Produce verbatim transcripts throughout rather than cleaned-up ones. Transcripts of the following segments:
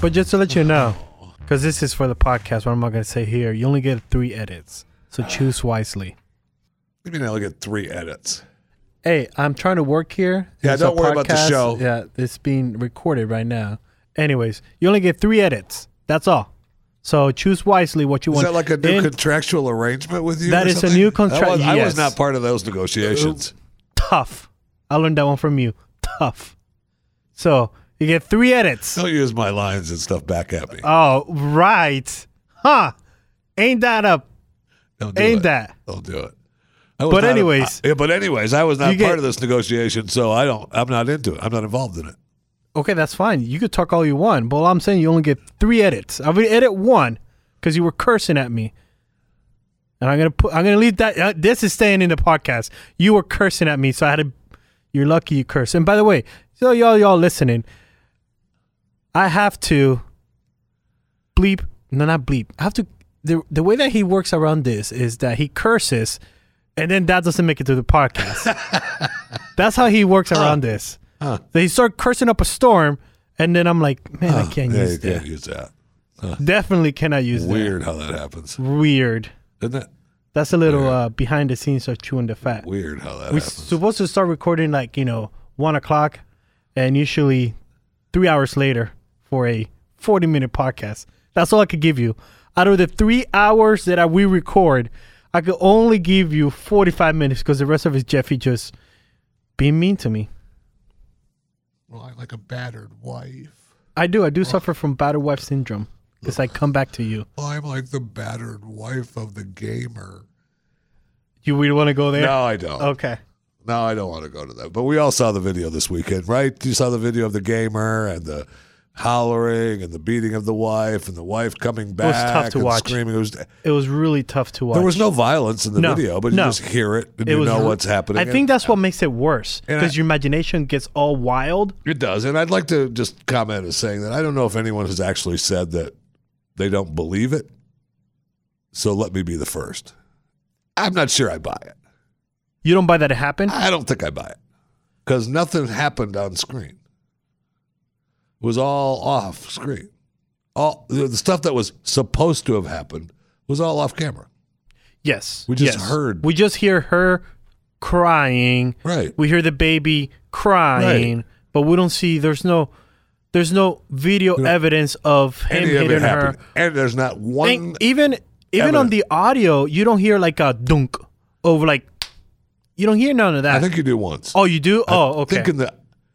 But just to let you know, because this is for the podcast, what I'm not going to say here, you only get three edits. So choose wisely. You mean I only get three edits? Hey, I'm trying to work here. Yeah, There's don't a worry about the podcast. show. Yeah, it's being recorded right now. Anyways, you only get three edits. That's all. So choose wisely what you Is want. that like a new In- contractual arrangement with you? That or is a something? new contract, I was, I was yes. not part of those negotiations. Tough. I learned that one from you. Tough. So you get three edits. Don't use my lines and stuff back at me. Oh, right. Huh. Ain't that up? Don't do Ain't it. that? Don't do it. I was But not a- anyways. I- yeah, but anyways, I was not You part get- of this negotiation, so I don't. I'm not into it. I'm not involved in it. Okay, that's fine. You could talk all you want. But all I'm saying, you only get three edits. I'm gonna edit one because you were cursing at me, and I'm gonna put. I'm gonna leave that. Uh, this is staying in the podcast. You were cursing at me, so I had to. You're lucky you curse. And by the way, so y'all y'all listening, I have to bleep. No, not bleep. I have to. The the way that he works around this is that he curses, and then that doesn't make it to the podcast. That's how he works around Huh. this. Huh. So he started cursing up a storm, and then I'm like, man, I can't Yeah, use you that. can't use that. Definitely cannot use Weird how that happens, that. Weird. isn't it? That's a little Weird. uh, behind the scenes of chewing the fat. Weird how that We're happens. supposed to start recording like, you know, one o'clock, and usually three hours later for a forty minute podcast. That's all I could give you. Out of the three hours that I, we record, I could only give you forty-five minutes because the rest of it's Jeffy just being mean to me. Well, I like a battered wife. I do. I do suffer from battered wife syndrome because I come back to you. I'm like the battered wife of the gamer. You really want to go there? No, I don't. Okay. No, I don't want to go to that. But we all saw the video this weekend, right? You saw the video of the gamer and the hollering and the beating of the wife and the wife coming back was tough to and watch. screaming. It was, It was really tough to watch. there was no violence in the No, video, but no. you just hear it and It you was know re- what's happening. I think And that's what makes it worse And because I- your imagination gets all wild. it does. And I'd like to just comment as saying that I don't know if anyone has actually said that they don't believe it. So let me be the first. I'm not sure I buy it. You don't buy that it happened? I don't think I buy it because nothing happened on screen. It was all off screen. All the the stuff that was supposed to have happened was all off camera. Yes. We just yes. heard. We just hear her crying. Right. We hear the baby crying, Right. but we don't see. There's no. There's no video No. evidence of him Any of hitting it her. happened. And there's not one. And even even on evidence. the audio, you don't hear like a dunk over like. You don't hear none of that. I think you do once. oh, you do? Oh, I okay. think in the.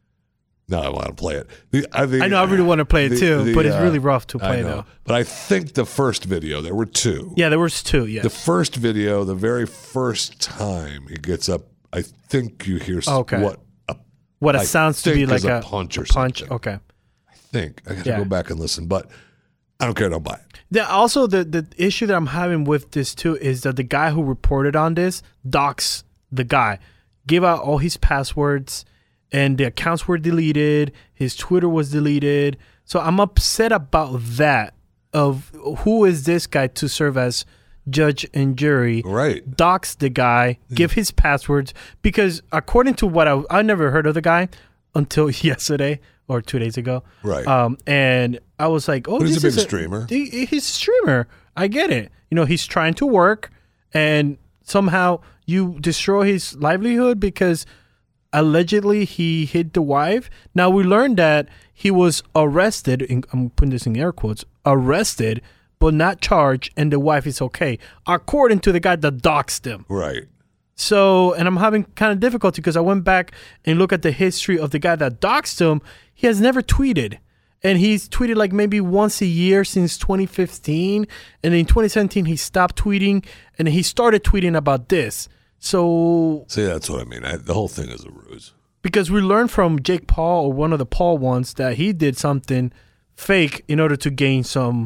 No, I want to play it. The, I, the, I know. I really want to play it the- too, the, but it's uh, really rough to I play know. though. But I think the first video, there were two. Yeah, there was two. Yes. The first video, the very first time he gets up, I think you hear s- Okay. what a what it I sounds to be think like is a punch or punch. something. Okay. think. I got to Yeah. go back and listen, but I don't care. Don't buy it. The, also, the, the issue that I'm having with this too is that the guy who reported on this docs the guy, gave out all his passwords, and the accounts were deleted. His Twitter was deleted. So I'm upset about that. Of who is this guy to serve as judge and jury? Right. Dox the guy, give his passwords, because according to what I I never heard of the guy until yesterday or two days ago. Right. Um, and I was like, oh, But he's this a big is streamer. he- he's a streamer. I get it. You know, he's trying to work, and somehow you destroy his livelihood because allegedly he hit the wife. Now we learned that he was arrested. In, I'm putting this in air quotes. Arrested, but not charged, and the wife is okay, according to the guy that doxed him. Right. So, and I'm having kind of difficulty because I went back and looked at the history of the guy that doxed him. He has never tweeted. And he's tweeted like maybe once a year since twenty fifteen. And in twenty seventeen, he stopped tweeting and he started tweeting about this. So, See, that's what I mean. I, the whole thing is a ruse. because we learned from Jake Paul, or one of the Paul ones, that he did something fake in order to gain some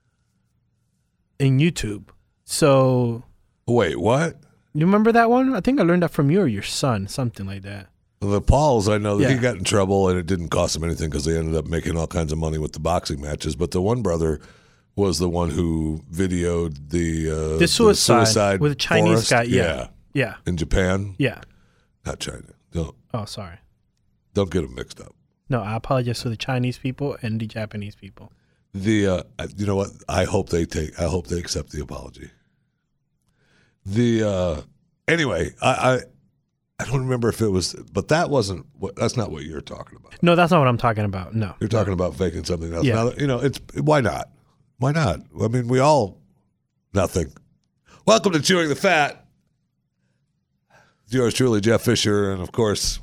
in YouTube. So, Wait, what? you remember that one? I think I learned that from you or your son, something like that. The Pauls, I know that he Yeah. got in trouble and it didn't cost him anything because they ended up making all kinds of money with the boxing matches. But the one brother was the one who videoed the uh, The suicide, suicide with a Chinese forest. guy. Yeah. Yeah. in Japan, Yeah. not China. Don't Oh, sorry. don't get them mixed up. No, I apologize to the Chinese people and the Japanese people. The uh, you know what? I hope they take. I hope they accept the apology. The uh, anyway, I, I I don't remember if it was, but that wasn't. What, that's not what you're talking about. No, that's not what I'm talking about. No, You're talking about faking something else. Yeah. Now, you know, it's why not? Why not? I mean, we all nothing. Welcome to Chewing the Fat. Yours truly, Jeff Fisher, and of course,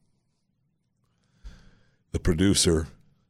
the producer,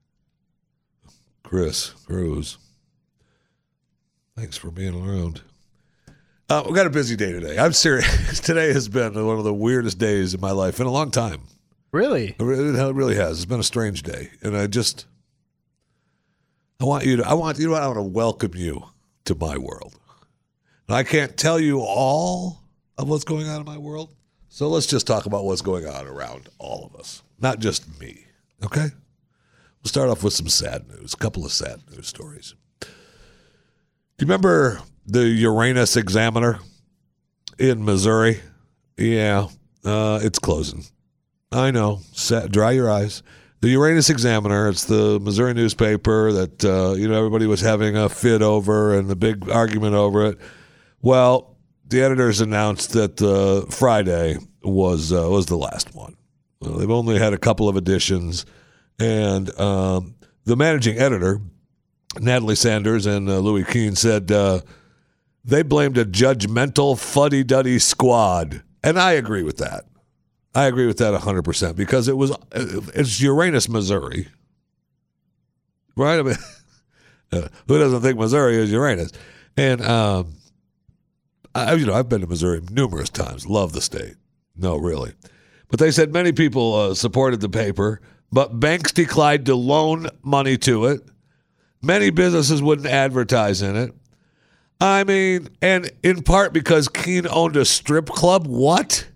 Chris Cruz. Thanks for being around. Uh, we've got a busy day today. I'm serious. Today has been one of the weirdest days in my life in a long time. really. It really, it really has. It's been a strange day, and I just, I want you to, I want you to, I want to welcome you to my world. And I can't tell you all of what's going on in my world, so let's just talk about what's going on around all of us, not just me. Okay? We'll start off with some sad news. A couple of sad news stories. Do you remember the Uranus Examiner in Missouri? Yeah, uh, it's closing. I know. Sa- dry your eyes. The Uranus Examiner, it's the Missouri newspaper that, uh, you know, everybody was having a fit over and the big argument over it. Well, the editors announced that uh, Friday was uh, was the last one. Well, they've only had a couple of editions, and um, the managing editor, Natalie Sanders and uh, Louis Keene, said uh, they blamed a judgmental, fuddy-duddy squad, and I agree with that. I agree with that one hundred percent because it was it's Uranus, Missouri, right? I mean, uh, who doesn't think Missouri is Uranus? And um, I, you know, I've been to Missouri numerous times. Love the state. No, really. But they said many people uh, supported the paper, but banks declined to loan money to it. Many businesses wouldn't advertise in it. I mean, and in part because Keene owned a strip club. What?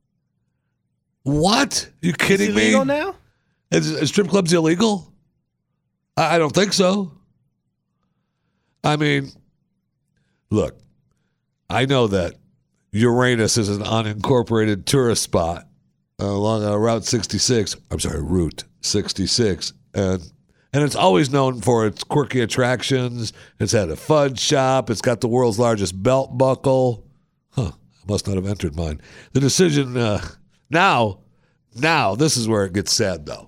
What? You kidding Is it me? illegal now? Is, is strip clubs illegal? I, I don't think so. I mean, look, I know that Uranus is an unincorporated tourist spot uh, along uh, Route sixty-six. I'm sorry, Route sixty-six. And and it's always known for its quirky attractions. It's had a fudge shop. It's got the world's largest belt buckle. Huh, I must not have entered mine. The decision, uh, now, now, this is where it gets sad, though.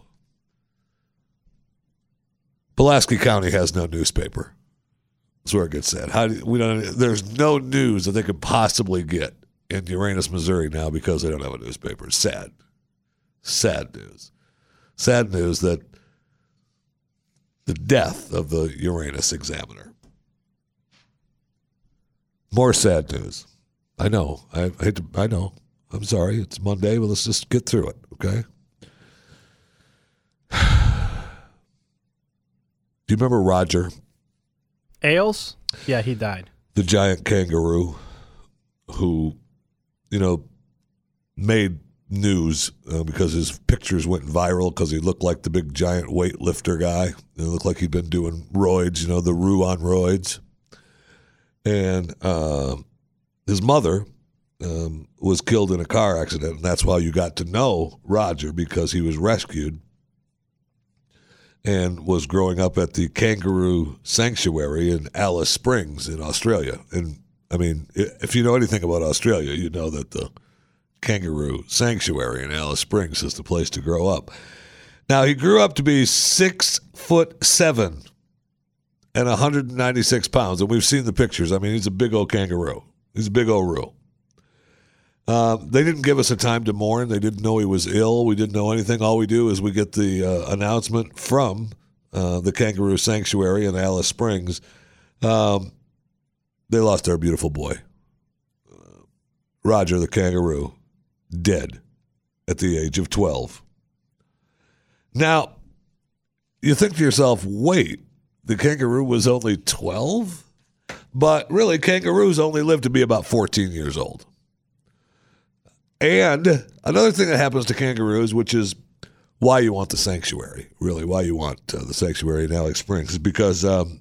Pulaski County has no newspaper. That's where it gets sad. How do, we don't? There's no news that they could possibly get in Uranus, Missouri now because they don't have a newspaper. Sad. Sad news. Sad news that the death of the Uranus Examiner. More sad news. I know. I, I hate to, I know. I'm sorry. It's Monday, but let's just get through it, okay? Do you remember Roger? Ailes? Yeah, he died. The giant kangaroo who, you know, made news uh, because his pictures went viral because he looked like the big giant weightlifter guy. It looked like he'd been doing roids, you know, the Roo on roids. And uh, his mother um, was killed in a car accident, and that's why you got to know Roger, because he was rescued and was growing up at the Kangaroo Sanctuary in Alice Springs in Australia. And, I mean, if you know anything about Australia, you know that the Kangaroo Sanctuary in Alice Springs is the place to grow up. Now, he grew up to be six foot seven and one hundred ninety-six pounds, and we've seen the pictures. I mean, he's a big old kangaroo. He's a big old roo. Um, they didn't give us a time to mourn. They didn't know he was ill. We didn't know anything. All we do is we get the uh, announcement from uh, the Kangaroo Sanctuary in Alice Springs. Um, they lost their beautiful boy, uh, Roger the kangaroo, dead at the age of twelve. Now, you think to yourself, wait, the kangaroo was only twelve? But really, kangaroos only live to be about fourteen years old. And another thing that happens to kangaroos, which is why you want the sanctuary, really, why you want uh, the sanctuary in Alice Springs, is because um,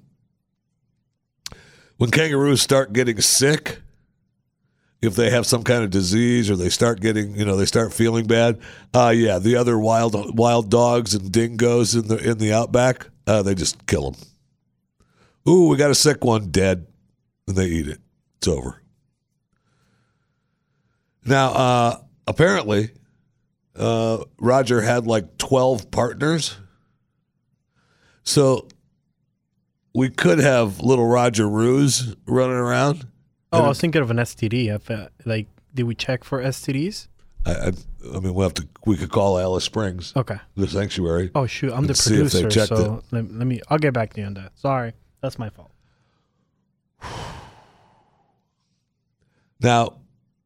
when kangaroos start getting sick, if they have some kind of disease or they start getting, you know, they start feeling bad, uh, yeah, the other wild wild dogs and dingoes in the in the outback, uh, they just kill them. Ooh, we got a sick one, dead. And they eat it. It's over. Now, uh, apparently, uh, Roger had like twelve partners. So we could have little Roger Ruse running around. Oh, I was thinking of an S T D. I felt, like, did we check for S T Ds? I, I, I mean, we'll have to. We could call Alice Springs. Okay. The sanctuary. Oh shoot, I'm the see if they producer, checked so let, let me. I'll get back to you on that. Sorry, that's my fault. Now,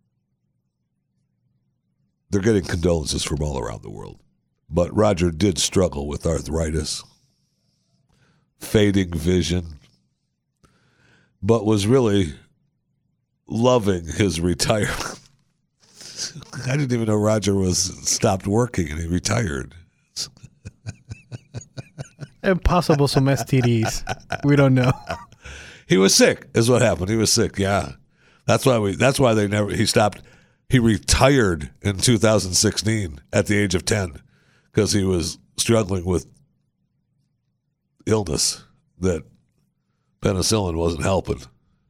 they're getting condolences from all around the world, but Roger did struggle with arthritis, fading vision, but was really loving his retirement. I didn't even know Roger was stopped working and he retired. And possible some S T Ds. We don't know. He was sick, is what happened. He was sick, yeah. That's why we. That's why they never. He stopped. He retired in two thousand sixteen at the age of ten because he was struggling with illness that penicillin wasn't helping.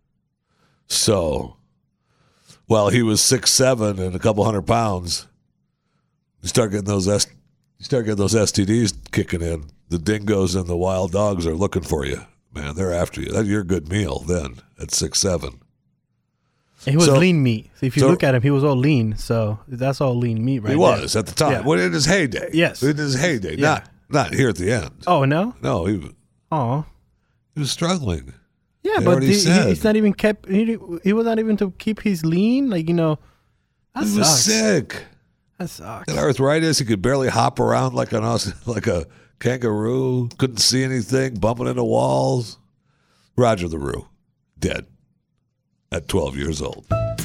So, while he was six seven and a couple hundred pounds, you start getting those S, you start getting those S T Ds kicking in. The dingoes and the wild dogs are looking for you, man. They're after you. That's your good meal then at six seven. And he was So- lean meat. If you so- look at him, he was all lean. So that's all lean meat, right? He was there. at the time. Yeah. Well, in his heyday. Yes. In his heyday. Yeah. Not not here at the end. Oh no. No, he was, Oh. he was struggling. Yeah, They but already he, he- said. he's not even kept. He, he was not even to keep his lean. Like you know, that He was sucks. sick. That sucks. Had arthritis. He could barely hop around like an os- like a kangaroo. Couldn't see anything. Bumping into walls. Roger the Roo, dead at twelve years old.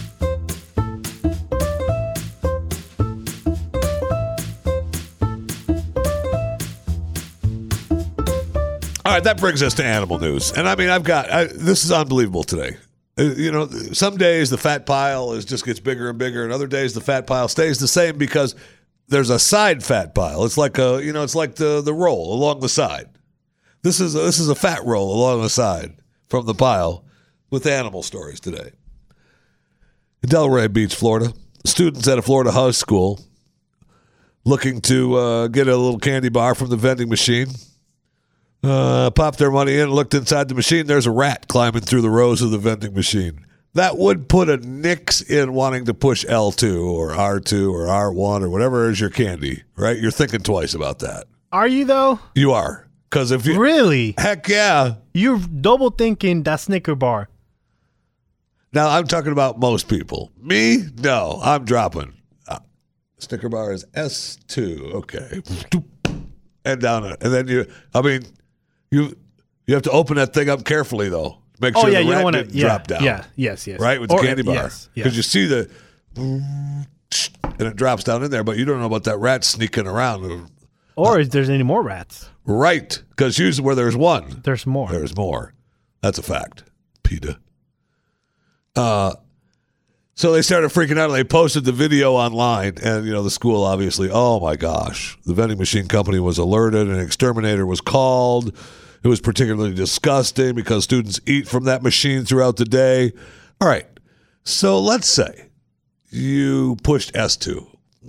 All right, that brings us to animal news. And I mean, I've got, I, this is unbelievable today. Uh, You know, some days the fat pile is just gets bigger and bigger, and other days the fat pile stays the same because there's a side fat pile. It's like a, you know, it's like the the roll along the side. This is a, this is a fat roll along the side from the pile with animal stories today. In Delray Beach, Florida, students at a Florida high school looking to uh, get a little candy bar from the vending machine. Uh, popped their money in and looked inside the machine. There's a rat climbing through the rows of the vending machine. That would put a nix in wanting to push L two or R two or R one or whatever is your candy, right? You're thinking twice about that. Are you though? You are. Because if you... Really? Heck yeah. You're double thinking that Snicker bar. Now, I'm talking about most people. Me? No. I'm dropping. Uh, Snicker bar is S two. Okay. And down it. And then you... I mean... You you have to open that thing up carefully, though. Make sure Oh yeah, the you rat don't want didn't to. Yeah, drop down. yeah, yes, yes. Right, with the Or- candy bar. Yes, Because yes. you see the... And it drops down in there, but you don't know about that rat sneaking around. Or if there's any more rats, Right, because usually where there's one, there's more. there's more. That's a fact. PETA. Uh, so they started freaking out and they posted the video online. And, you know, the school obviously, oh my gosh. The vending machine company was alerted. An exterminator was called. It was particularly disgusting because students eat from that machine throughout the day. All right. So let's say you pushed S two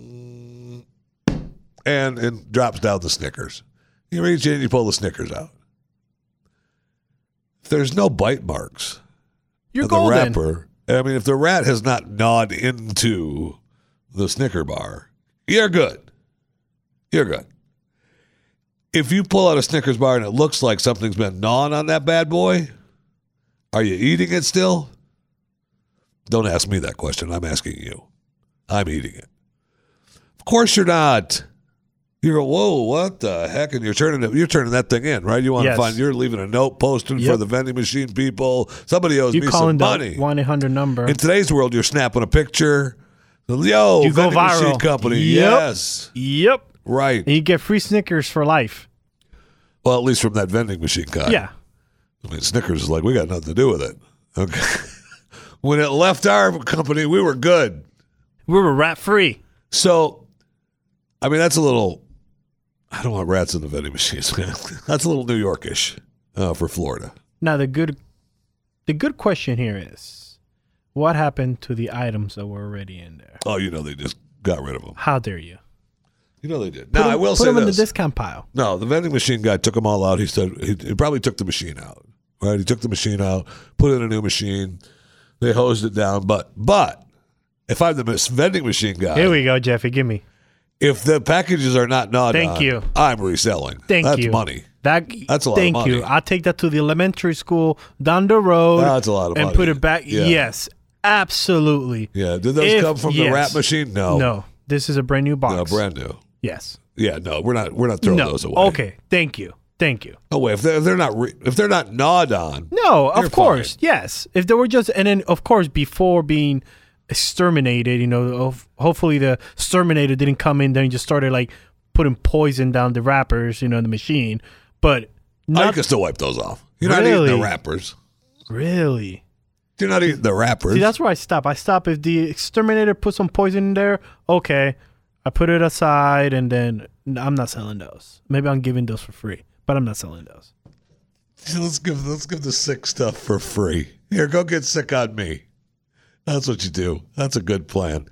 and it drops down the Snickers. You reach in and you pull the Snickers out. If there's no bite marks You're of the golden. wrapper, I mean, if the rat has not gnawed into the Snicker bar, you're good. You're good. If you pull out a Snickers bar and it looks like something's been gnawing on that bad boy, are you eating it still? Don't ask me that question. I'm asking you. I'm eating it. Of course you're not. You go, whoa, what the heck? And you're turning it, you're turning that thing in, right? You want Yes. to find, you're leaving a note posting for Yep. the vending machine people. Somebody owes You me calling some money. the one eight hundred number. In today's world, you're snapping a picture. Yo, You go vending machine viral. company. Yep. Yes. Yep. Right. And you get free Snickers for life. Well, at least from that vending machine guy. Yeah. I mean, Snickers is like, we got nothing to do with it. Okay. When it left our company, we were good. We were rat free. So, I mean, that's a little, I don't want rats in the vending machines, man. That's a little New Yorkish uh, for Florida. Now the good, the good question here is, what happened to the items that were already in there? Oh, you know they just got rid of them. How dare you? You know they did. Put Now them, I will put say them this. in the discount pile. No, the vending machine guy took them all out. He said he, he probably took the machine out. Right? He took the machine out, put in a new machine. They hosed it down. But but if I'm the mis- vending machine guy, Here we go, Jeffy. Give me. if the packages are not gnawed Thank on, you. I'm reselling. Thank That's you. money. That That's a lot of Thank money. you. I'll take that to the elementary school down the road. That's a lot of and money. put it back. Yeah. Yes, absolutely. Yeah. Did those If- come from yes. the wrap machine? No. No, this is a brand new box. No, brand new. Yes. Yeah, no, we're not. We're not throwing No. those away. Okay. Thank you. Thank you. No way. If they're, if they're not re- if they're not gnawed on, No, You're of course. fine. Yes. If they were just, and then of course before being exterminated, you know, of, hopefully the exterminator didn't come in there and just started like putting poison down the wrappers, you know, in the machine. But I not can still wipe those off. You're not eating Really? the wrappers. really. You're not eating the wrappers. See, that's where I stop. I stop if the exterminator put some poison in there. Okay, I put it aside, and then I'm not selling those. Maybe I'm giving those for free, but I'm not selling those. Let's give let's give the sick stuff for free. Here, go get sick on me. That's what you do. That's a good plan.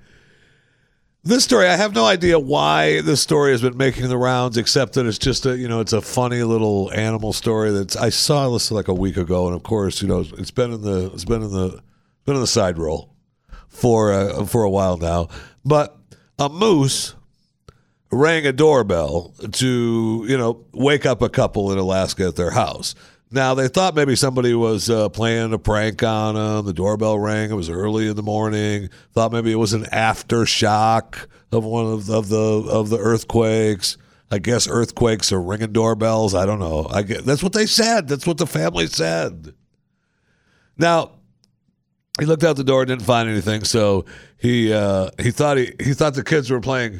This story, I have no idea why this story has been making the rounds, except that it's just a you know it's a funny little animal story that I saw this like a week ago, and of course you know it's been in the it's been in the been in the side roll for uh, for a while now. But a moose rang a doorbell to you know wake up a couple in Alaska at their house. Now, they thought maybe somebody was uh, playing a prank on them. The doorbell rang. It was early in the morning. Thought maybe it was an aftershock of one of the, of the of the earthquakes. I guess earthquakes are ringing doorbells. I don't know. I get, that's what they said. That's what the family said. Now, he looked out the door, didn't find anything, so he uh, he thought he he thought the kids were playing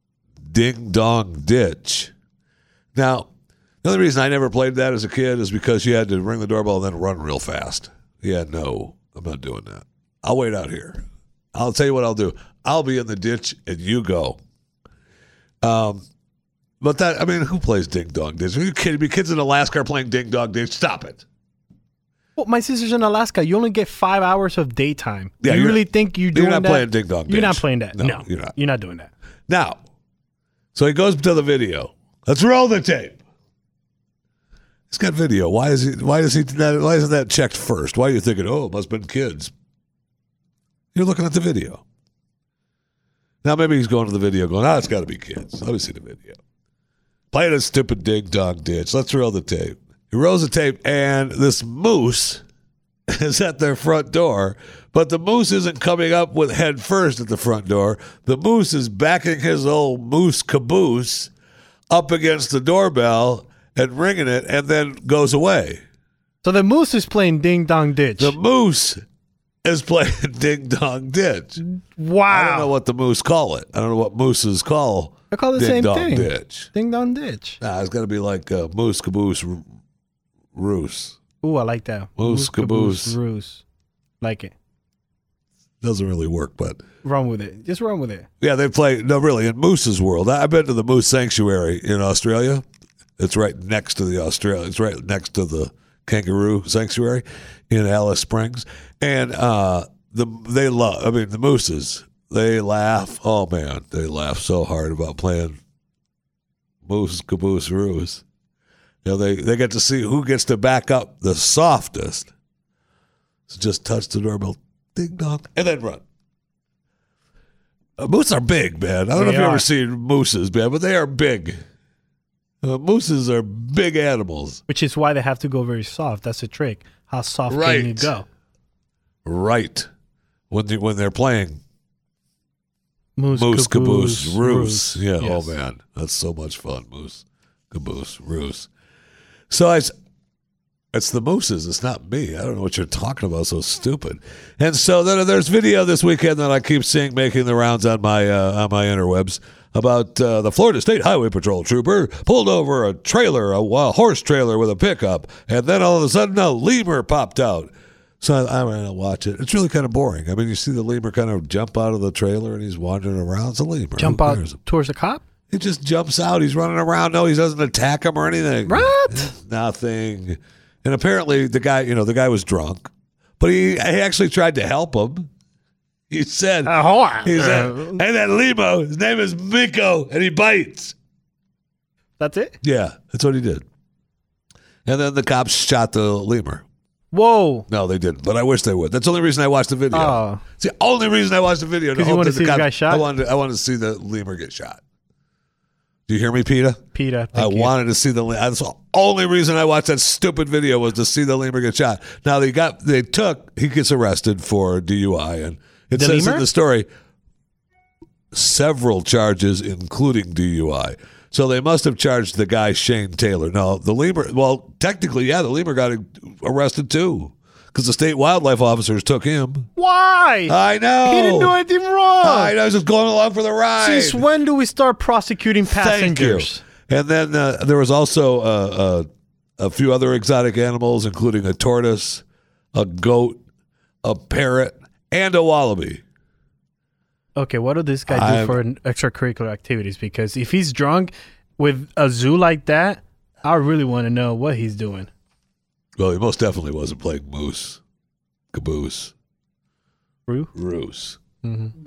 Ding Dong Ditch. Now, the only reason I never played that as a kid is because you had to ring the doorbell and then run real fast. Yeah, no, I'm not doing that. I'll wait out here. I'll tell you what I'll do. I'll be in the ditch and you go. Um, but that, I mean, who plays Ding Dong Ditch? Are you kidding me? Kids in Alaska are playing Ding Dong Ditch. Stop it. Well, my sister's in Alaska. You only get five hours of daytime. Yeah, you you're- really think you're you're doing not that? playing Ding Dong You're not Ditch. playing that. No, No, you're not. You're not doing that. Now, so he goes to the video. Let's roll the tape. He's got video. Why is he? Why is he? Why isn't that checked first? Why are you thinking? Oh, it must have been kids. You're looking at the video. Now maybe he's going to the video, going, "Oh, it's got to be kids." Let me see the video. Play the stupid Ding Dong Ditch. Let's roll the tape. He rolls the tape, and this moose is at their front door, but the moose isn't coming up with head first at the front door. The moose is backing his old moose caboose up against the doorbell and ringing it, and then goes away. So the moose is playing Ding Dong Ditch. The moose is playing Ding Dong Ditch. wow. I don't know what the moose call it. I don't know what mooses call I call it the Ding same Dong thing. Ditch. Ding Dong Ditch. Nah, it's got to be like uh, moose caboose r- roos. Ooh, I like that. Moose caboose. Roos. Like it. Doesn't really work, but Run with it. Just run with it. yeah, they play. No, really, in Moose's world. I- I've been to the Moose Sanctuary in Australia. It's right next to the Australia. It's right next to the Kangaroo Sanctuary in Alice Springs, and uh, the they love. I mean, the mooses. They laugh. Oh man, they laugh so hard about playing Moose Caboose Roos. You know, they they get to see who gets to back up the softest. So just touch the doorbell, ding dong, and then run. Uh, moose are big, man. I don't know They if you've are. ever seen mooses, man, but they are big. Uh, mooses are big animals. Which is why they have to go very soft. That's the trick. How soft Right. can you go? Right. When they, when they're playing Moose, Moose Caboose Roos. Yeah, Yes. oh man, that's so much fun. Moose Caboose Roos. So I, s- it's the mooses. It's not me. I don't know what you're talking about. So stupid. And so then there's video this weekend that I keep seeing making the rounds on my uh, on my interwebs about uh, the Florida State Highway Patrol trooper pulled over a trailer, a, a horse trailer with a pickup, and then all of a sudden a lemur popped out. So I, I'm going to watch it. It's really kind of boring. I mean, you see the lemur kind of jump out of the trailer and he's wandering around. It's a lemur. Jump Who out cares? towards the cop? He just jumps out. He's running around. No, he doesn't attack him or anything. What? Nothing. And apparently the guy, you know, the guy was drunk, but he, he actually tried to help him. He said, uh, he said, hey, that limo, his name is Miko, and he bites. That's it? Yeah, that's what he did. And then the cops shot the lemur. Whoa. No, they didn't, but I wish they would. That's the only reason I watched the video. Oh. It's the only reason I watched the video. Because you want to see the, the guy shot? I wanted to, I wanted to see the lemur get shot. Do you hear me, PETA? PETA, I you. wanted to see the lemur. That's the only reason I watched that stupid video was to see the lemur get shot. Now, they got, they took, he gets arrested for D U I, and it the says lemur? in the story, several charges, including D U I. So they must have charged the guy Shane Taylor. No, the lemur, well, technically, yeah, the lemur got arrested too because the state wildlife officers took him. Why? I know. He didn't do anything wrong. I know. He was just going along for the ride. Since when do we start prosecuting passengers? Thank you. And then uh, there was also uh, uh, a few other exotic animals, including a tortoise, a goat, a parrot, and a wallaby. Okay, what did this guy do I'm, for an extracurricular activities? Because if he's drunk with a zoo like that, I really want to know what he's doing. Well, he most definitely wasn't playing moose, caboose, Roo? roos. Mm-hmm.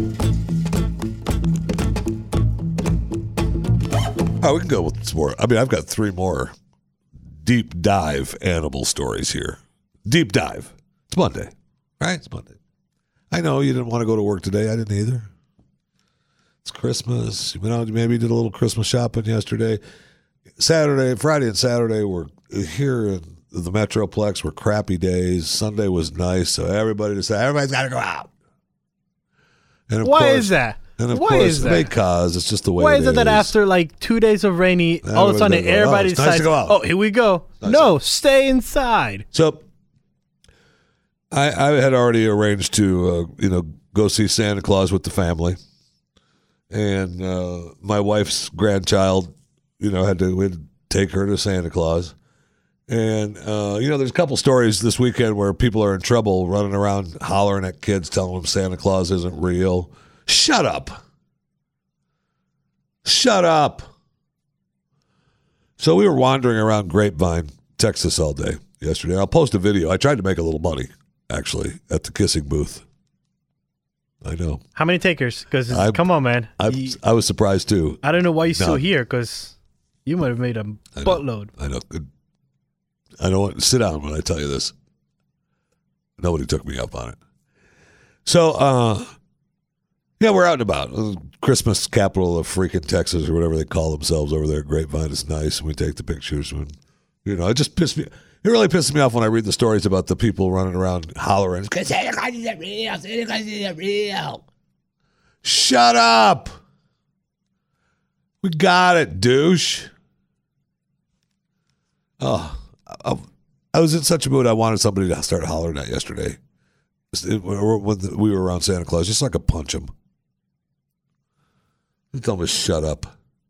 Oh, we can go with some more. I mean, I've got three more deep dive animal stories here. Deep dive. It's Monday, right? It's Monday. I know you didn't want to go to work today. I didn't either. It's Christmas. You went out, maybe did a little Christmas shopping yesterday. Saturday, Friday and Saturday were here in the Metroplex were crappy days. Sunday was nice, so everybody decided everybody's got to go out. And of Why course, is that? And of Why course, is that? because it's just the way Why it is it that after like two days of rainy, all of a sudden Everybody's like, everybody oh, it's nice decides, to go out. oh, here we go. Nice No, stay inside. So I, I had already arranged to, uh, you know, go see Santa Claus with the family, and uh, my wife's grandchild, you know, had to, we had to take her to Santa Claus. And, uh, you know, there's a couple stories this weekend where people are in trouble running around hollering at kids, telling them Santa Claus isn't real. Shut up. Shut up. So we were wandering around Grapevine, Texas all day yesterday. I'll post a video. I tried to make a little money, actually, at the kissing booth. I know. How many takers? Because come on, man. I, You- I was surprised, too. I don't know why you're still None. here because you might have made a I know. buttload. I know. Good. I don't want sit down when I tell you this. Nobody took me up on it. So, uh, yeah, we're out and about. Uh, Christmas capital of freaking Texas or whatever they call themselves over there at Grapevine is nice, and we take the pictures. And, you know, it just pissed me. It really pisses me off when I read the stories about the people running around hollering, Santa Claus isn't real, Santa Claus isn't real. Shut up. We got it, douche. Oh, I, I was in such a mood. I wanted somebody to start hollering at yesterday. When we were around Santa Claus, just so I could punch him. Tell him to shut up.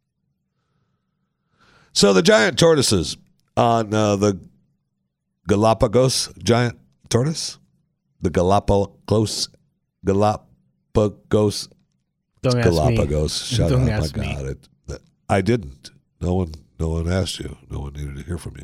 So the giant tortoises on uh, the Galapagos giant tortoise, the Galapagos, Galapagos, Don't ask Galapagos. me. Shut Don't up! ask I me. got it. I didn't. No one. No one asked you. No one needed to hear from you.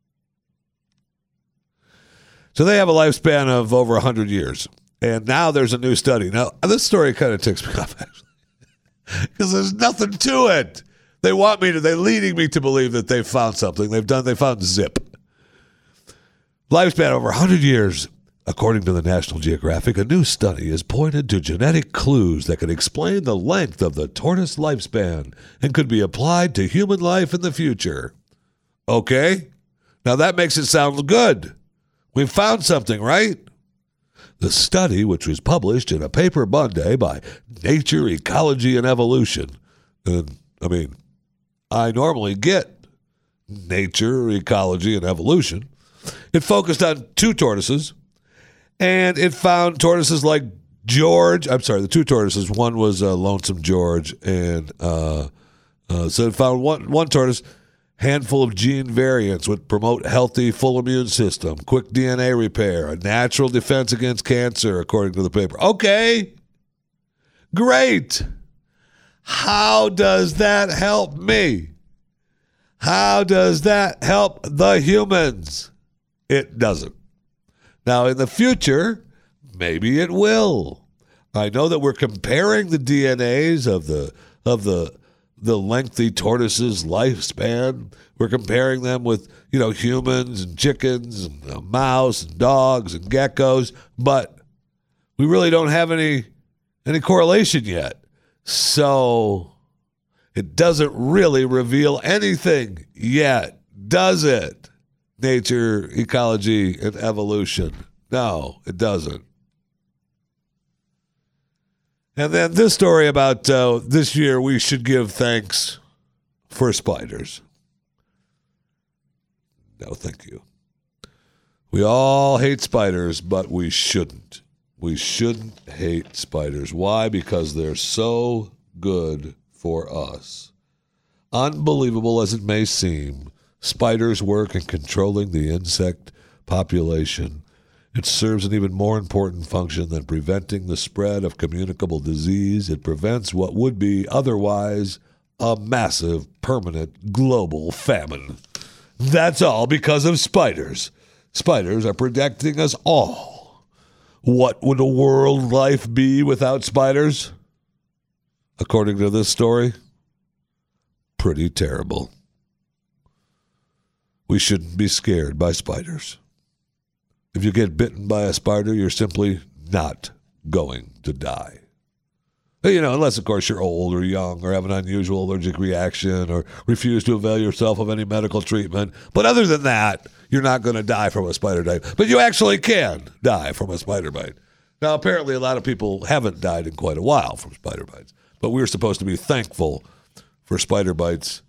So they have a lifespan of over one hundred years. And now there's a new study. Now, this story kind of ticks me off, actually, because there's nothing to it. They want me to, they're leading me to believe that they've found something. They've done, they found zip. Lifespan over one hundred years. According to the National Geographic, a new study has pointed to genetic clues that could explain the length of the tortoise lifespan and could be applied to human life in the future. Okay? Now that makes it sound good. We found something, right? The study, which was published in a paper Monday by Nature, Ecology, and Evolution. And, I mean, I normally get Nature, Ecology, and Evolution. It focused on two tortoises, and it found tortoises like George. I'm sorry, the two tortoises. One was uh, Lonesome George, and uh, uh, so it found one one tortoise. Handful of gene variants would promote healthy, full immune system, quick D N A repair, a natural defense against cancer, according to the paper. Okay, great. How does that help me? How does that help the humans? it doesn't. Now, in the future, maybe it will. I know that we're comparing the D N As of the of the the lengthy tortoise's lifespan. We're comparing them with, you know, humans and chickens and a mouse and dogs and geckos, but we really don't have any any correlation yet. So it doesn't really reveal anything yet, does it? Nature, ecology, and evolution. No, it doesn't. And then this story about uh, this year we should give thanks for spiders. No, thank you. We all hate spiders, but we shouldn't. We shouldn't hate spiders. Why? Because they're so good for us. Unbelievable as it may seem, spiders work in controlling the insect population. It serves an even more important function than preventing the spread of communicable disease. It prevents what would be otherwise a massive, permanent, global famine. That's all because of spiders. Spiders are protecting us all. What would a world life be without spiders? According to this story, pretty terrible. We shouldn't be scared by spiders. If you get bitten by a spider, you're simply not going to die. You know, unless, of course, you're old or young or have an unusual allergic reaction or refuse to avail yourself of any medical treatment. But other than that, you're not going to die from a spider bite. But you actually can die from a spider bite. Now, apparently, a lot of people haven't died in quite a while from spider bites. But we're supposed to be thankful for spider bites.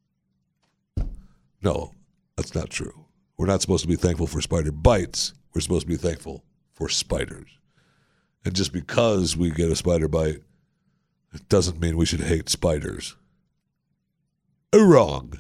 No, that's not true. We're not supposed to be thankful for spider bites. We're supposed to be thankful for spiders. And just because we get a spider bite, it doesn't mean we should hate spiders. Wrong.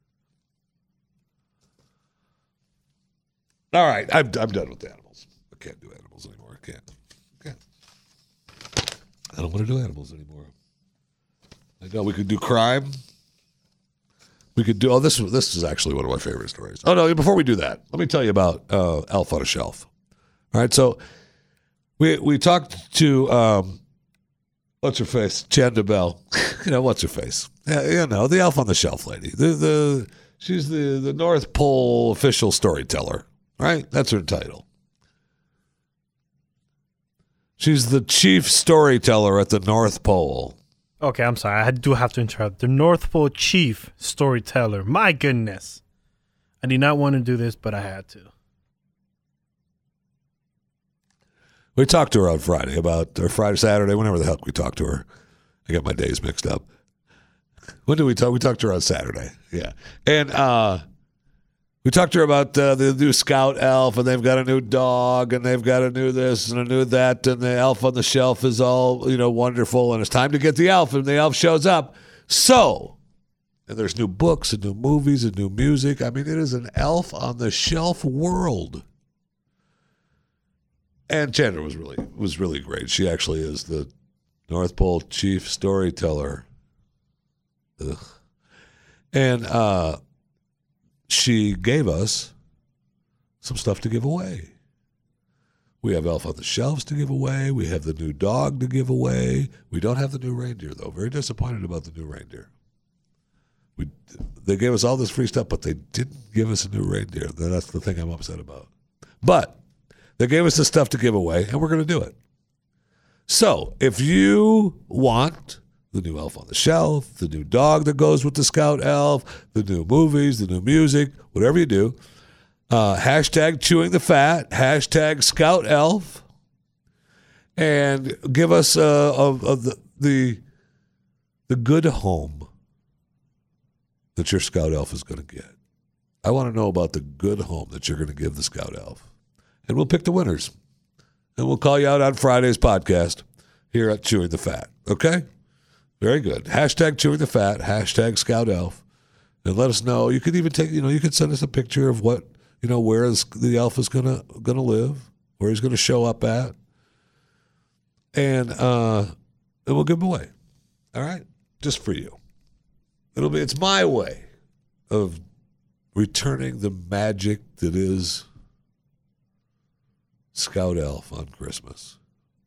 All right, I'm, I'm done with animals. I can't do animals anymore. I can't. I can't. I don't want to do animals anymore. I know we could do crime. We could do, oh, this, this is actually one of my favorite stories. Oh, no, before we do that, let me tell you about uh, Elf on a Shelf. All right, so we we talked to, um, what's her face? Chanda Bell. you know, what's her face? Yeah, you know, the Elf on the Shelf lady. The the She's the, the North Pole official storyteller, right? That's her title. She's the chief storyteller at the North Pole. Okay, I'm sorry. I do have to interrupt. The North Pole chief storyteller. My goodness. I did not want to do this, but I had to. We talked to her on Friday about, or Friday, Saturday, whenever the hell we talked to her. I got my days mixed up. When did we talk? We talked to her on Saturday. Yeah. And uh, we talked to her about uh, the new Scout Elf, and they've got a new dog, and they've got a new this and a new that, and the Elf on the Shelf is all, you know, wonderful, and it's time to get the elf, and the elf shows up. So, and there's new books and new movies and new music. I mean, it is an Elf on the Shelf world. And Chandra was really was really great. She actually is the North Pole chief storyteller. Ugh. And uh, she gave us some stuff to give away. We have Elf on the Shelves to give away. We have the new dog to give away. We don't have the new reindeer, though. Very disappointed about the new reindeer. We They gave us all this free stuff, but they didn't give us a new reindeer. That's the thing I'm upset about. But they gave us the stuff to give away, and we're going to do it. So if you want the new Elf on the Shelf, the new dog that goes with the Scout Elf, the new movies, the new music, whatever you do, uh, hashtag Chewing the Fat, hashtag Scout Elf, and give us uh, of, of the, the the good home that your Scout Elf is going to get. I want to know about the good home that you're going to give the Scout Elf. And we'll pick the winners. And we'll call you out on Friday's podcast here at Chewing the Fat. Okay? Very good. Hashtag Chewing the Fat, hashtag Scout Elf. And let us know. You could even take, you know, you could send us a picture of what, you know, where is the elf is gonna gonna live, where he's gonna show up at. And uh and we'll give him away. All right? Just for you. It'll be it's my way of returning the magic that is Scout elf on Christmas.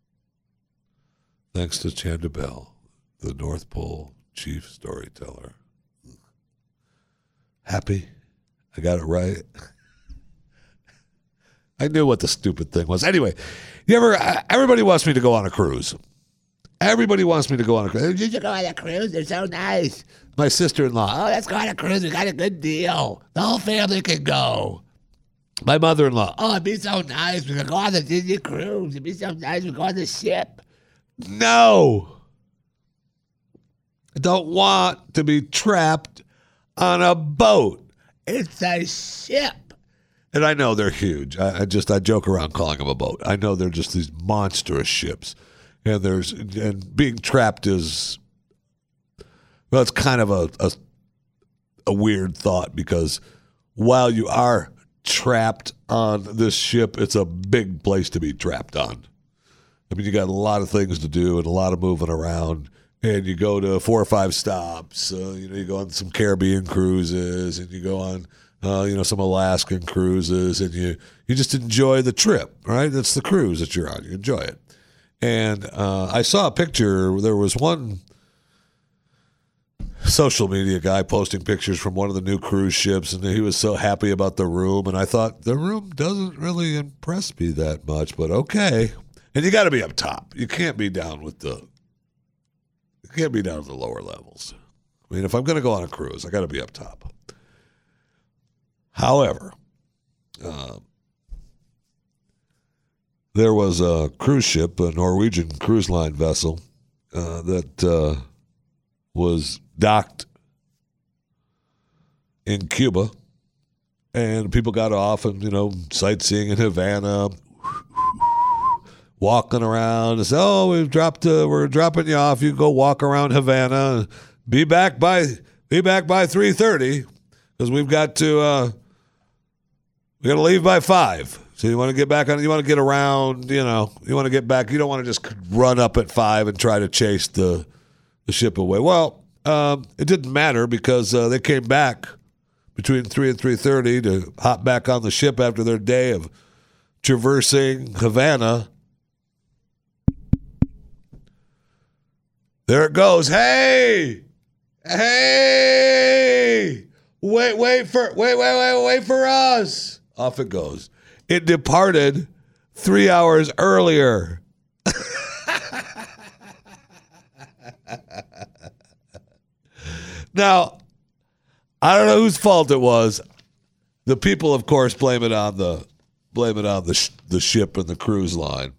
Thanks to Chanda Bell, the North Pole chief storyteller. Happy? I got it right. I knew what the stupid thing was. Anyway, you ever? Everybody wants me to go on a cruise. Everybody wants me to go on a cruise. You should go on a cruise. They're so nice. My sister-in-law. Oh, let's go on a cruise. We got a good deal. The whole family can go. My mother-in-law. Oh, it'd be so nice. We could go on the Disney cruise. It'd be so nice. We go on the ship. No. I don't want to be trapped on a boat. It's a ship. And I know they're huge. I, I just, I joke around calling them a boat. I know they're just these monstrous ships. And there's, and being trapped is, well, it's kind of a, a, a weird thought, because while you are trapped on this ship, it's a big place to be trapped on. I mean, you got a lot of things to do and a lot of moving around. And you go to four or five stops. Uh, you know, you go on some Caribbean cruises, and you go on, uh, you know, some Alaskan cruises, and you you just enjoy the trip, right? That's the cruise that you're on. You enjoy it. And uh, I saw a picture. There was one social media guy posting pictures from one of the new cruise ships, and he was so happy about the room. And I thought, the room doesn't really impress me that much, but okay. And you got to be up top. You can't be down with the. You can't be down at the lower levels. I mean, if I'm going to go on a cruise, I got to be up top. However, uh, there was a cruise ship, a Norwegian cruise line vessel, uh, that uh, was docked in Cuba, and people got off and, you know, sightseeing in Havana, walking around and say, "Oh, we've dropped. Uh, we're dropping you off. You can go walk around Havana. Be back by be back by three thirty, because we've got to uh, we got to leave by five. So you want to get back on. You want to get around. You know, you want to get back. You don't want to just run up at five and try to chase the the ship away." Well, um, it didn't matter, because uh, they came back between three and three thirty to hop back on the ship after their day of traversing Havana. There it goes. Hey, hey, wait, wait for, wait, wait, wait, wait for us. Off it goes. It departed three hours earlier. Now, I don't know whose fault it was. The people, of course, blame it on the blame it on the sh- the ship and the cruise line.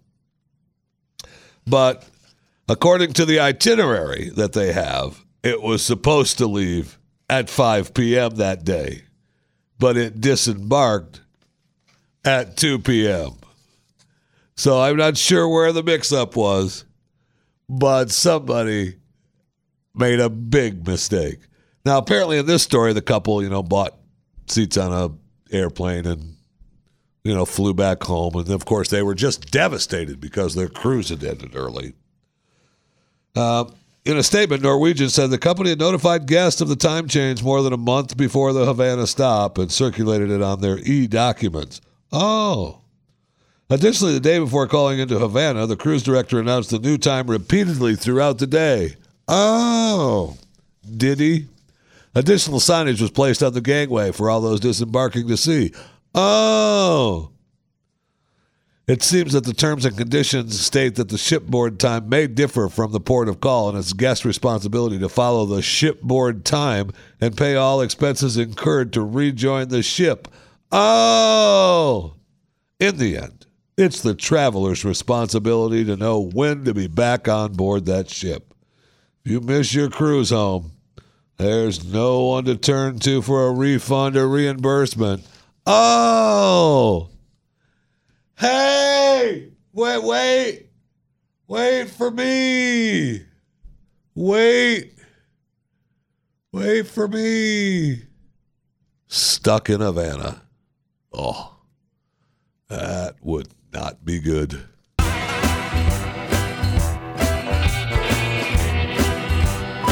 But according to the itinerary that they have, it was supposed to leave at five p.m. that day, but it disembarked at two p.m. So I'm not sure where the mix-up was, but somebody made a big mistake. Now, apparently in this story, the couple, you know, bought seats on a airplane and, you know, flew back home. And, of course, they were just devastated because their cruise had ended early. Uh, in a statement, Norwegian said the company had notified guests of the time change more than a month before the Havana stop and circulated it on their e-documents. Oh. Additionally, the day before calling into Havana, the cruise director announced the new time repeatedly throughout the day. Oh. Did he? Additional signage was placed on the gangway for all those disembarking to see. Oh. It seems that the terms and conditions state that the shipboard time may differ from the port of call, and it's guest responsibility to follow the shipboard time and pay all expenses incurred to rejoin the ship. Oh! In the end, it's the traveler's responsibility to know when to be back on board that ship. If you miss your cruise home, there's no one to turn to for a refund or reimbursement. Oh! Hey! Wait, wait! Wait for me! Wait! Wait for me! Stuck in Havana. Oh, that would not be good.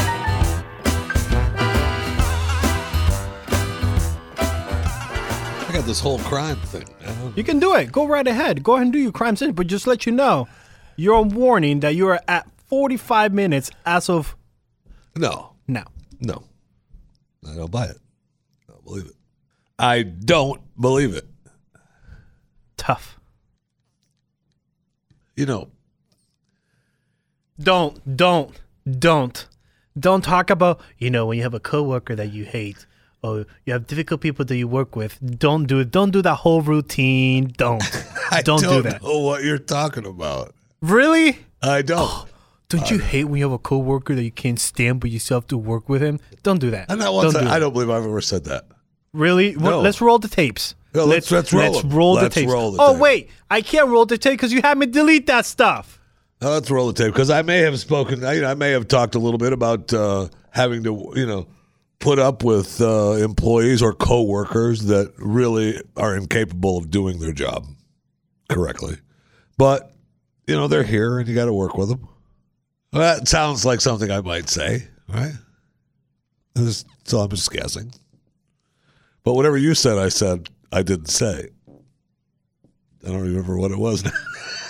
I got this whole crime thing, man. You can do it. Go right ahead. Go ahead and do your crime sentence, but just let you know, you're on warning that you are at forty-five minutes as of No. now. No. I don't buy it. I don't believe it. I don't believe it. Tough. You know. Don't, don't, don't. Don't talk about, you know, when you have a coworker that you hate or you have difficult people that you work with. Don't do it. Don't do that whole routine. Don't. I don't, don't do that. know what you're talking about. Really? I don't. Don't you hate when you have a coworker that you can't stand but you still have to work with him? Don't do that. And not once don't I, do I that. don't believe I've ever said that. Really? Well, No. let's roll the tapes. No, let's- let's roll let's them. roll the Let's tapes. roll the oh, tape. wait. I can't roll the tape because you had me delete that stuff. Now, let's roll the tape because I may have spoken. I, I may have talked a little bit about uh, having to, you know, put up with uh, employees or coworkers that really are incapable of doing their job correctly. But you know, they're here, and you got to work with them. Well, that sounds like something I might say, right? This- So I'm just guessing. But whatever you said, I said I didn't say. I don't remember what it was now.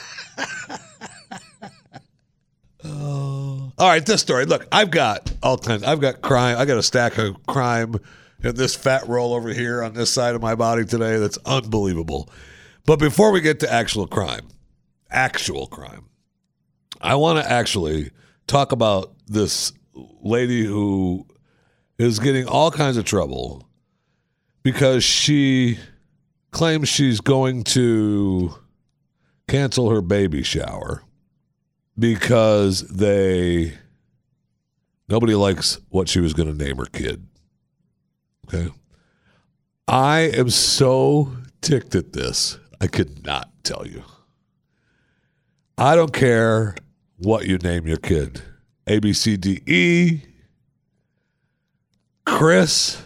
Oh. All right, this story. Look, I've got all kinds. I've got crime. I got a stack of crime in this fat roll over here on this side of my body today. That's unbelievable. But before we get to actual crime, actual crime, I want to actually talk about this lady who is getting all kinds of trouble because she claims she's going to cancel her baby shower because they nobody likes what she was going to name her kid. Okay. I am so ticked at this. I could not tell you. I don't care what you name your kid. A, B, C, D, E, Chris,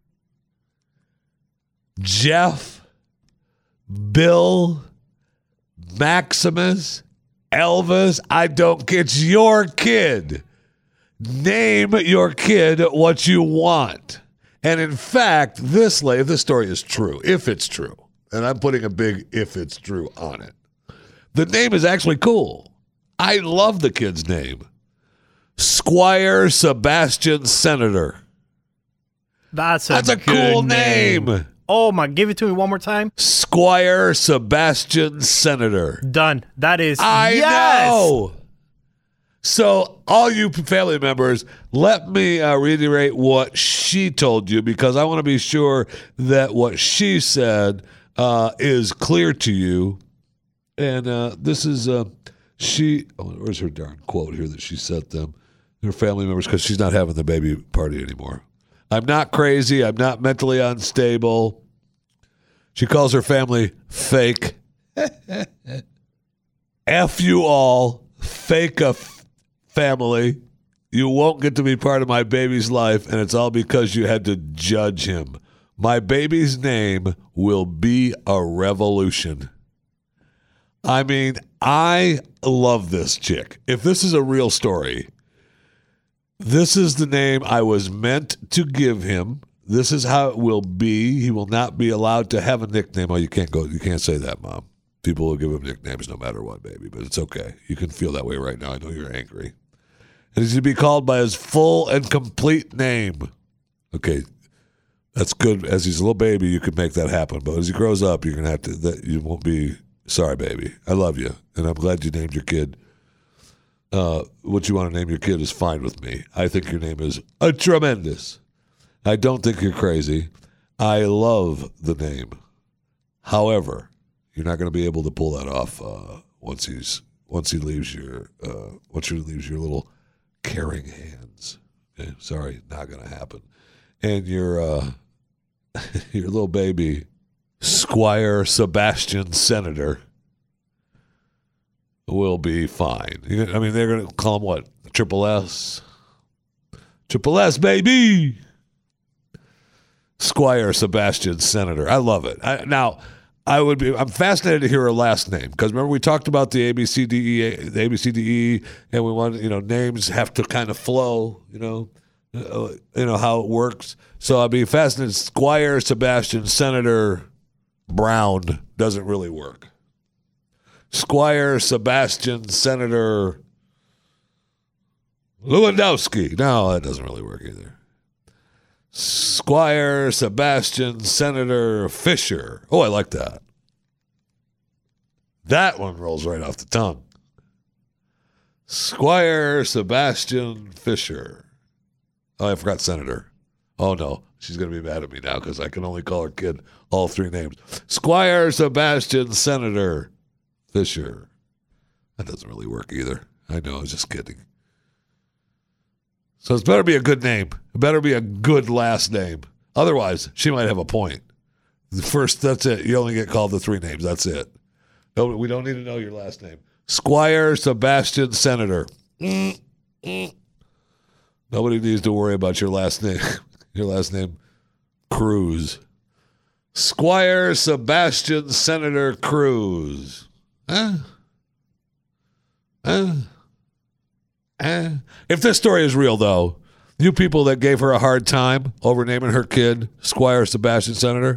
Jeff, Bill, Maximus, Elvis. I don't get it's your kid. Name your kid what you want. And in fact, this lady, this story is true, if it's true. And I'm putting a big if it's true on it. The name is actually cool. I love the kid's name. Squire Sebastian Senator. That's a, That's a good cool name. Oh, my. Give it to me one more time. Squire Sebastian Senator. Done. That is. I yes! know. So, all you family members, let me uh, reiterate what she told you because I want to be sure that what she said uh, is clear to you. And uh, this is, uh, she, oh, where's her darn quote here that she sent them, her family members, because she's not having the baby party anymore. I'm not crazy. I'm not mentally unstable. She calls her family fake. F you all. Fake a f- family. You won't get to be part of my baby's life, and it's all because you had to judge him. My baby's name will be a revolution. I mean, I love this chick. If this is a real story, this is the name I was meant to give him. This is how it will be. He will not be allowed to have a nickname. Oh, you can't go. You can't say that, Mom. People will give him nicknames no matter what, baby. But it's okay. You can feel that way right now. I know you're angry. And he's to be called by his full and complete name. Okay, that's good. As he's a little baby, you could make that happen. But as he grows up, you're gonna have to. That you won't be. Sorry, baby. I love you, and I'm glad you named your kid. Uh, what you want to name your kid is fine with me. I think your name is a tremendous. I don't think you're crazy. I love the name. However, you're not going to be able to pull that off uh, once he's once he leaves your uh, once he leaves your little caring hands. Okay? Sorry, not going to happen. And your uh, your little baby, Squire Sebastian Senator, will be fine. I mean, they're going to call him what? Triple S? Triple S, baby! Squire Sebastian Senator. I love it. I, now, I would be, I'm fascinated to hear her last name because remember we talked about the A B C D E, the A B C D E, and we want, you know, names have to kind of flow, you know, uh, you know, how it works. So I'd be fascinated. Squire Sebastian Senator Brown doesn't really work. Squire Sebastian Senator Lewandowski. No, that doesn't really work either. Squire Sebastian Senator Fisher. Oh, I like that. That one rolls right off the tongue. Squire Sebastian Fisher. Oh, I forgot Senator. Oh, no. She's going to be mad at me now because I can only call her kid all three names. Squire Sebastian Senator Fisher. That doesn't really work either. I know, I was just kidding. So it better be a good name. It better be a good last name. Otherwise, she might have a point. The first, that's it. You only get called the three names. That's it. No, we don't need to know your last name. Squire Sebastian Senator. Mm, mm. Nobody needs to worry about your last name. Your last name, Cruz. Squire Sebastian Senator Cruz. Huh? Huh? Huh? If this story is real, though, you people that gave her a hard time over naming her kid Squire Sebastian Senator,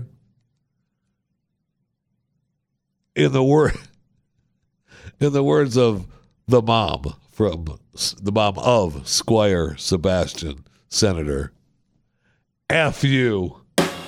in the word, in the words of the mom from the mom of Squire Sebastian Senator, F you.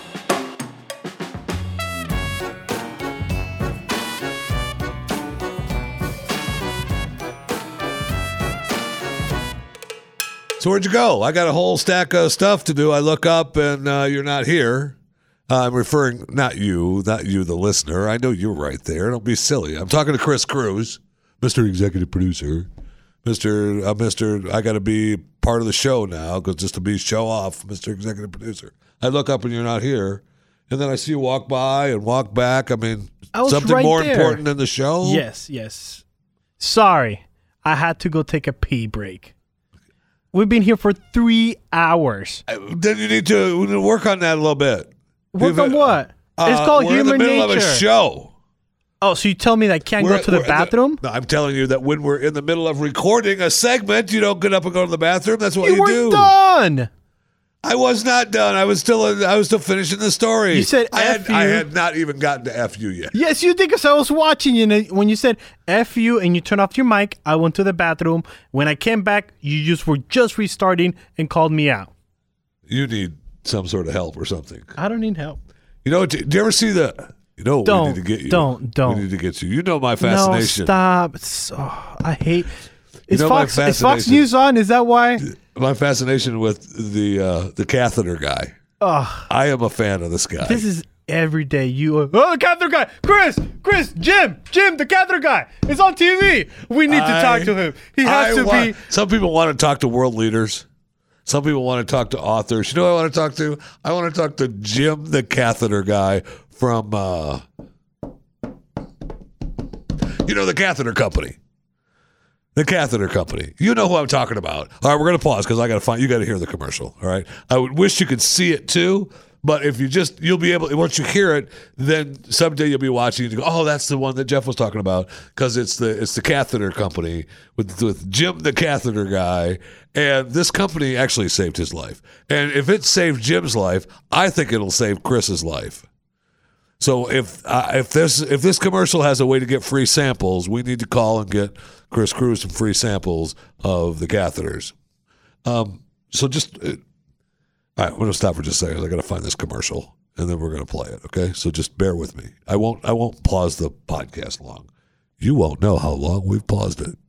So where'd you go? I got a whole stack of stuff to do. I look up and uh, you're not here. Uh, I'm referring, not you, not you, the listener. I know you're right there. Don't be silly. I'm talking to Chris Cruz, Mister Executive Producer. Mister Uh, Mister I got to be part of the show now because just to be show off, Mister Executive Producer. I look up and you're not here, and then I see you walk by and walk back. I mean, I was something right more there. important than the show? Yes, yes. Sorry, I had to go take a pee break. We've been here for three hours. Uh, Then you need to we need to work on that a little bit. Work We've, on what? uh, It's called we're human in the middle nature. of a show. Oh, so you tell me that I can't We're- go to the we're in bathroom? no, I'm telling you that when we're in the middle of recording a segment, you don't get up and go to the bathroom. That's what you you, were do. done. I was not done. I was still. I was still finishing the story. You said I had. F you. I had not even gotten to F you yet. Yes, you did, because I was watching you. And when you said F you and you turned off your mic, I went to the bathroom. When I came back, you just were just restarting and called me out. You need some sort of help or something. I don't need help. You know? Do you ever see the? You know, what Don't, we need to get you. don't, don't. We need to get you. You know my fascination. No, stop. It's, oh, I hate. Is know my Fox, is Fox fascination. News on? Is that why? My fascination with the uh, the catheter guy. Oh, I am a fan of this guy. this is every day. You are, oh, the catheter guy. Chris, Chris, Jim, Jim, the catheter guy is on T V. We need to I- talk to him. He has I to want- be. Some people want to talk to world leaders. Some people want to talk to authors. You know what I want to talk to? I want to talk to Jim, the catheter guy from, uh, you know, the catheter company. The catheter company. You know who I'm talking about. All right, we're going to pause because I got to find, you got to hear the commercial. All right. I would wish you could see it too, but if you just, you'll be able, once you hear it, then someday you'll be watching and you go, oh, that's the one that Jeff was talking about because it's the, it's the catheter company with, with Jim, the catheter guy. And this company actually saved his life. And if it saved Jim's life, I think it'll save Chris's life. So if uh, if this if this commercial has a way to get free samples, we need to call and get Chris Cruz some free samples of the catheters. Um, so just uh, all right, we're gonna stop for just a second. I got to find this commercial, and then we're gonna play it. Okay, so just bear with me. I won't I won't pause the podcast long. You won't know how long we've paused it.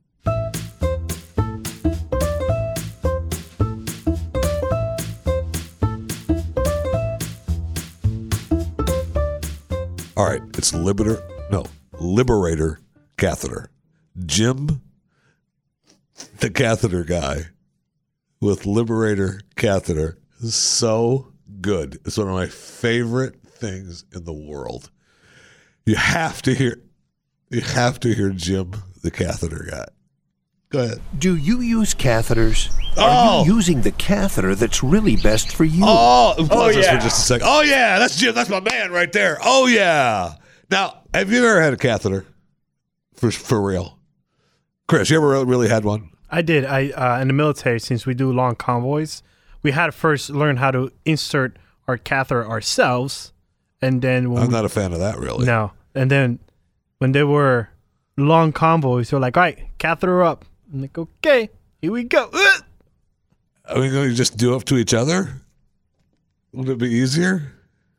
All right, it's Liberator, no, Liberator catheter. Jim, the catheter guy, with Liberator catheter is so good. It's one of my favorite things in the world. You have to hear, you have to hear Jim, the catheter guy. Go ahead. Do you use catheters? Oh. Are you using the catheter that's really best for you? Oh, pause this yeah. for just a second. Oh yeah, that's Jim. That's my man right there. Oh yeah. Now, have you ever had a catheter? For for real, Chris, you ever really had one? I did. I uh, in the military, since we do long convoys, we had to first learn how to insert our catheter ourselves, And then when I'm we, not a fan of that, really. no, and then when they were long combos, they're like, "All right, catheter up." I'm like, "Okay, here we go." Ugh! I mean, you just do it to each other? Would it be easier?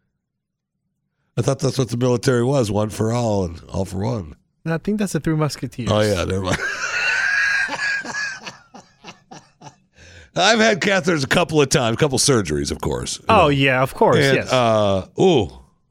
I thought that's what the military was, one for all and all for one. And I think that's the Three Musketeers. Oh, yeah, never mind. I've had catheters a couple of times, a couple surgeries, of course. you Oh know. yeah, of course, And, yes. uh, ooh.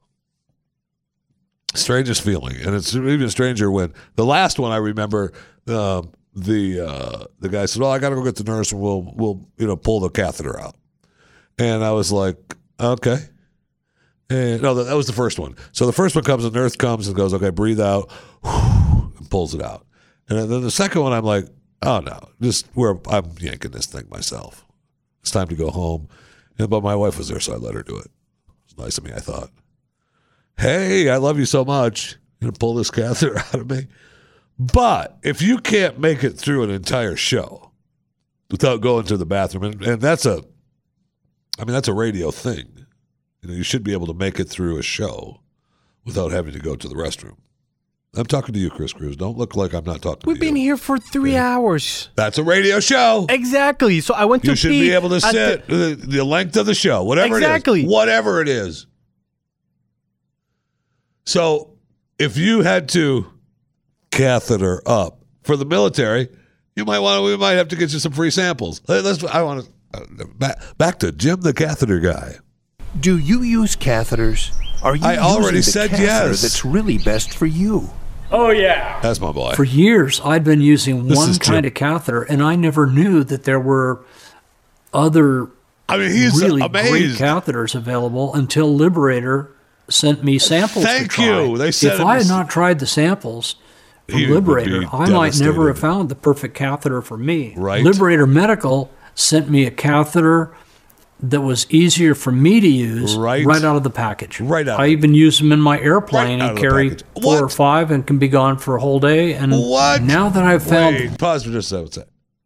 Strangest feeling. And it's even stranger when the last one I remember, um, the uh, the guy said, "Well, I got to go get the nurse and we'll, we'll you know, pull the catheter out." And I was like, okay. And no, that, that was the first one. So the first one comes, the nurse comes and goes, "Okay, breathe out," and pulls it out. And then the second one, I'm like, oh no, just where I'm yanking this thing myself. It's time to go home. And, but my wife was there, so I let her do it. It was nice of me, I thought. Hey, I love you so much. You're going to pull this catheter out of me? But if you can't make it through an entire show without going to the bathroom, and, and that's a, I mean, that's a radio thing. You know, you should be able to make it through a show without having to go to the restroom. I'm talking to you, Chris Cruz. Don't look like I'm not talking We've to you. been here for three Yeah. hours. That's a radio show. Exactly. So I went to You should pee be able to at sit the- the, the length of the show, whatever Exactly. it is. Whatever it is. So if you had to catheter up for the military, you might want to, we might have to get you some free samples. Let- Let's, I want to, uh, back, back to Jim the catheter guy. Do you use catheters? Are you I already using the said catheter yes. that's really best for you? Oh, yeah. That's my boy. For years, I'd been using This one is kind Jim. of catheter, and I never knew that there were other I mean, he's really great amazed. catheters available until Liberator sent me samples Thank to try. you. They sent if him I had s- not tried the samples from He would Liberator, be I might never have devastated. found the perfect catheter for me. Right. Liberator Medical sent me a catheter that was easier for me to use Right. out of the package. Right out I of it. even use them in my airplane Right out and of the carry package. four or What? five and can be gone for a whole day. And What? now that I've found Wait, pause for just a second.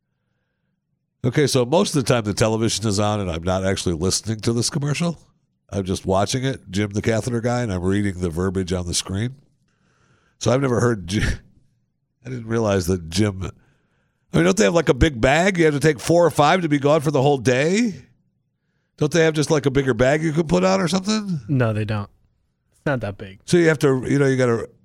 Okay, so most of the time the television is on and I'm not actually listening to this commercial. I'm just watching it, Jim the catheter guy, and I'm reading the verbiage on the screen. So I've never heard Jim. I didn't realize that Jim. I mean, don't they have like a big bag? You have to take four or five to be gone for the whole day? Don't they have just like a bigger bag you can put on or something? No, they don't. It's not that big. So you have to, you know, you got to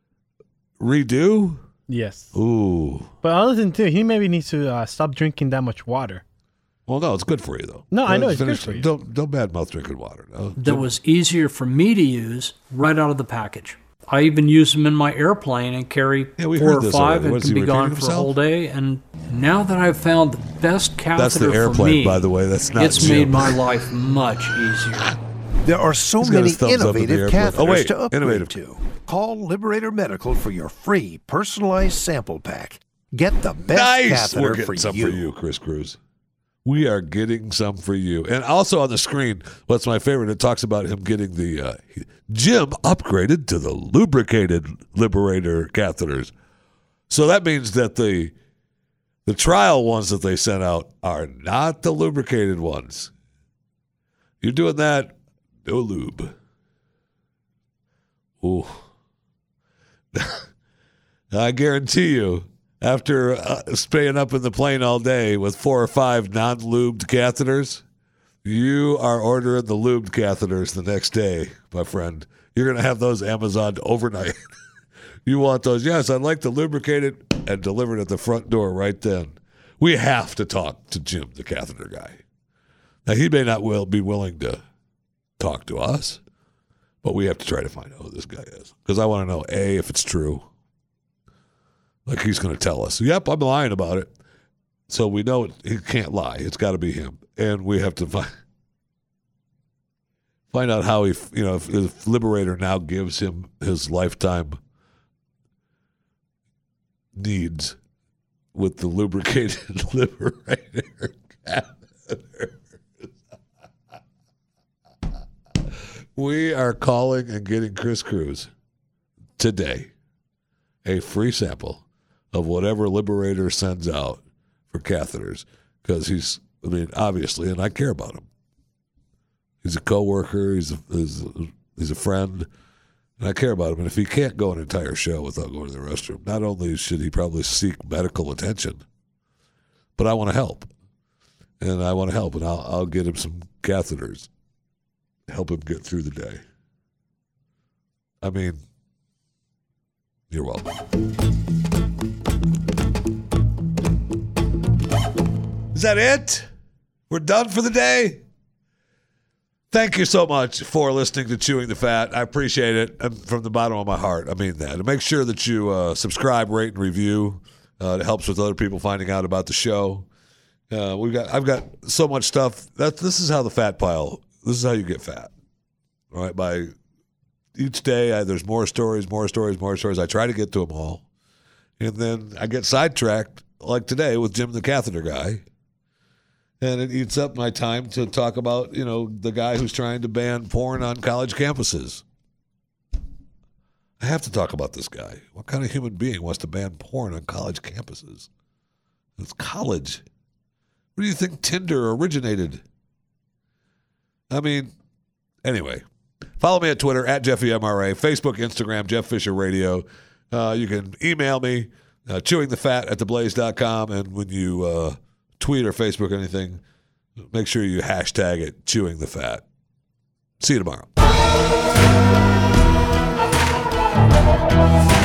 redo? Yes. Ooh. But other than that, he maybe needs to uh, stop drinking that much water. Well, no, it's good for you, though. No, I know Let's it's good finish- for you. Don't, don't badmouth drinking water. No. that was easier for me to use right out of the package. I even use them in my airplane and carry Yeah, we four heard or this five already. and What, is can he be gone repeating for a himself? whole day. And now that I've found the best catheter That's the for airplane, me, by the way. That's not it's Jim. made my life much easier. There are so He's got many his thumbs up in the innovative airplane. catheters Oh, wait, to upgrade innovative. to. Call Liberator Medical for your free personalized sample pack. Get the best Nice. catheter We're getting for some you. for you, Chris Cruz. We are getting some for you. And also on the screen, what's my favorite? It talks about him getting the uh, Jim upgraded to the lubricated Liberator catheters. So that means that the the trial ones that they sent out are not the lubricated ones. You're doing that, no lube. Ooh. I guarantee you, after uh, staying up in the plane all day with four or five non-lubed catheters, you are ordering the lubed catheters the next day, my friend. You're going to have those Amazoned overnight. You want those? Yes, I'd like to lubricate it and deliver it at the front door right then. We have to talk to Jim, the catheter guy. Now, he may not will be willing to talk to us, but we have to try to find out who this guy is. Because I want to know, A, if it's true. Like he's going to tell us, yep, I'm lying about it. So we know it, he can't lie. It's got to be him. And we have to find find out how he, you know, if, if Liberator now gives him his lifetime needs with the lubricated Liberator catheter. We are calling and getting Chris Cruz today a free sample of whatever Liberator sends out for catheters, because he's, I mean, obviously, and I care about him. He's a coworker. He's, a, he's a, He's a friend, and I care about him. And if he can't go an entire show without going to the restroom, not only should he probably seek medical attention, but I want to help. And I want to help, and I'll, I'll get him some catheters, help him get through the day. I mean, you're welcome. Is that it? We're done for the day? Thank you so much for listening to Chewing the Fat. I appreciate it and from the bottom of my heart. I mean that. And make sure that you uh, subscribe, rate, and review. Uh, it helps with other people finding out about the show. Uh, we've got. I've got so much stuff. That this is how the fat pile. This is how you get fat. All right. By each day, I, there's more stories, more stories, more stories. I try to get to them all, and then I get sidetracked, like today with Jim the Catheter Guy. And it eats up my time to talk about, you know, the guy who's trying to ban porn on college campuses. I have to talk about this guy. What kind of human being wants to ban porn on college campuses? It's college. Where do you think Tinder originated? I mean, anyway. Follow me at Twitter, at Jeffy M R A, Facebook, Instagram, Jeff Fisher Radio. Uh, you can email me, uh, chewing the fat at the blaze dot com, and when you... Uh, tweet or Facebook or anything, make sure you hashtag it Chewing the Fat. See you tomorrow.